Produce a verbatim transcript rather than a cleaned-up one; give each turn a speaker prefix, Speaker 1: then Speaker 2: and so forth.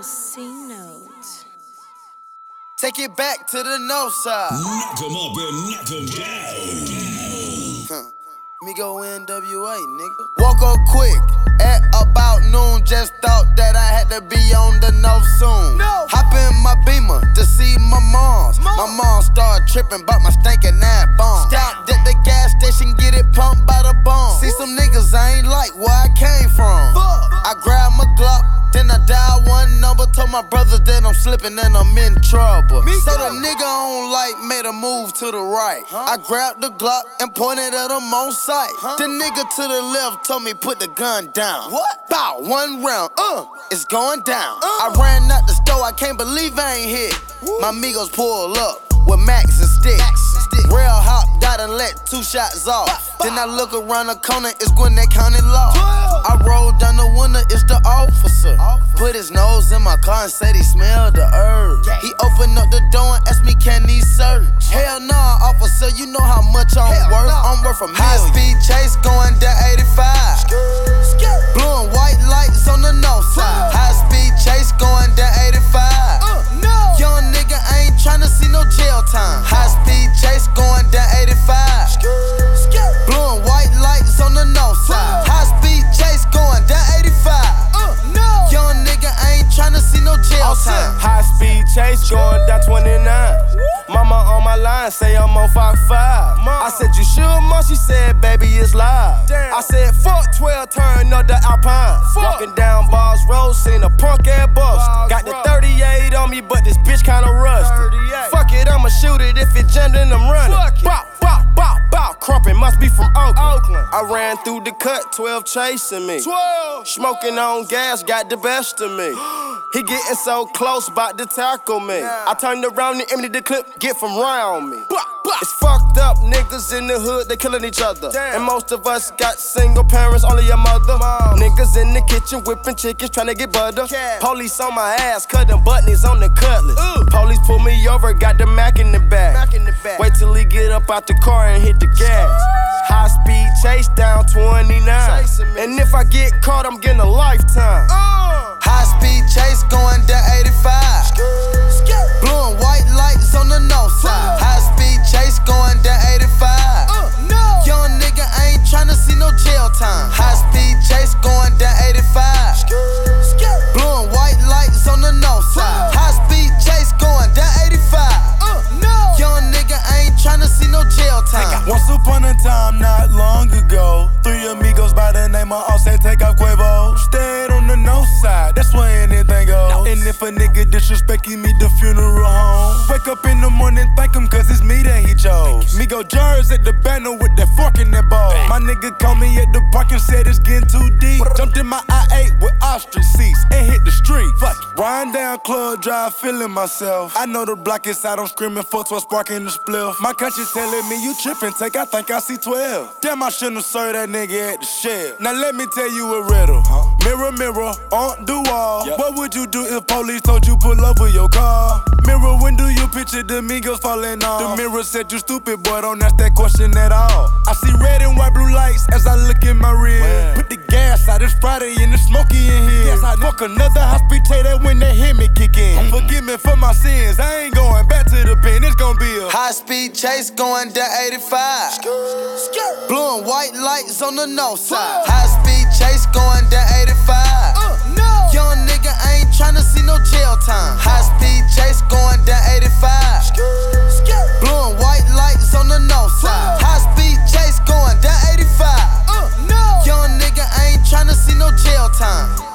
Speaker 1: C note.
Speaker 2: Take it back to the north side.
Speaker 3: Knock 'em up and knock 'em down.
Speaker 2: Huh. Migo N W A, nigga. Woke up quick at about noon. Just thought that I had to be on the north soon. No. Hop in my Beamer to see my moms. Mom. My mom started tripping about my stinking ass bomb. Stopped at the gas station, get it pumped by the bomb. See some niggas I ain't like where I came from. Fuck. I grabbed my Glock, then I dialed one number. Told my brothers that I'm slipping and I'm in trouble. Me so go. The nigga on light made a move to the right. Huh? I grabbed the Glock and pointed at him on sight. Huh? The nigga to the left told me put the gun down. What? Bow, one round, uh, it's going down. Uh. I ran out the store, I can't believe I ain't hit. Woo. My amigos pull up with Max and sticks. Stick. Rail hop, died and let two shots off. Bah, bah. Then I look around the corner, it's Gwinnett County law. twelve. I rolled down the window, it's the officer. officer. Put his nose in my car and said he smelled the herb. Yeah. He opened up the door and asked me, can he search? Hell nah, officer, you know how much I'm Hell worth. Nah. I'm worth a million. High speed chase going down eighty-five. Blue and white lights on the north side. High speed chase going down eighty-five. Uh, no. Young nigga ain't tryna see no jail time. High speed chase going down eighty-five. Blue and white lights on the north side. High speed chase going down eighty-five. Uh, no. Young nigga ain't tryna see no jail time.
Speaker 4: High speed chase going down twenty-nine. Mama on my line say I'm on Fox five. I said you sure, Mom? She said baby it's live. Damn. I said fuck twelve, turn up the Alpine. Fuck. Walking down Bars Road, seen a punk ass bus. Bars Got the thirty-eight on me, but this bitch kinda rusty. Fuck it, I'ma shoot it if it jammed and I'm running. Bop, bop, bop, bop, crumpin', must be from Oakland. Oakland. I ran through the cut, twelve chasing me. twelve. Smoking on gas, got the best of me. He getting so close, bout to tackle me. Yeah. I turned around and emptied the clip, get from round me. Blah, blah. It's fucked up, niggas in the hood, they killing each other. Damn. And most of us got single parents, only your mother. Mom. Niggas in the kitchen whipping chickens, trying to get butter. Cat. Police on my ass, cutting buttons on the cutlass. Ooh. Police pull me over, got the Mac in the back. Mac in the back. Wait till he get up out the car and hit the gas. High speed chase down twenty-nine. And if I get caught, I'm getting a lifetime. Uh.
Speaker 2: High speed chase going down eighty-five. Blue and white lights on the north side. High speed chase going down eighty-five. Uh, no. Young nigga ain't tryna see no jail time. High speed chase going down eighty-five. Blue and white lights on the north side. High speed chase going down eighty-five. Uh, no. Young nigga ain't tryna see no jail time.
Speaker 5: Once upon a time, not long ago, three amigos by the name of Offset, take off Quavo. Stayed on the north side, that's where anything goes. No. And if a nigga disrespect, he meet the funeral home. Wake up in the morning, thank him, cause it's me that he chose. Me go jars at the banner with that fork in that ball. My nigga called me at the park and said it's getting too deep. Jumped in my I eight with ostrich seats and hit the street. Fuck it. Riding down Club Drive, feeling myself. I know the block inside, I'm screaming for twelve, sparking the spliff. My conscience telling me you tripping, take, I think I see twelve. Damn, I shouldn't have served that nigga at the shed. Now let me tell you a riddle. Huh? Mirror, mirror, on the wall. Yep. What would you do if police told you pull over your car? Mirror, when do you picture the amigos falling off? The mirror said you stupid, boy, don't ask that question at all. I see red and white blue lights as I look in my rear. Man. Put the gas out, it's Friday and it's smoky in here. Yes, I fuck another hospital when they hear me kick in. Forgive me for my sins, I ain't going back to the pen, it's gonna be a
Speaker 2: high speed chase going down eighty-five. Skirt. Skirt. Blue and white lights on the north side. High speed chase going down eighty-five. Uh, no. Young nigga ain't tryna see no jail time. High speed chase going down eighty-five. Skirt. Skirt. Blue and white lights on the north side. High speed chase going down eighty-five. Uh, no. Young nigga ain't tryna see no jail time.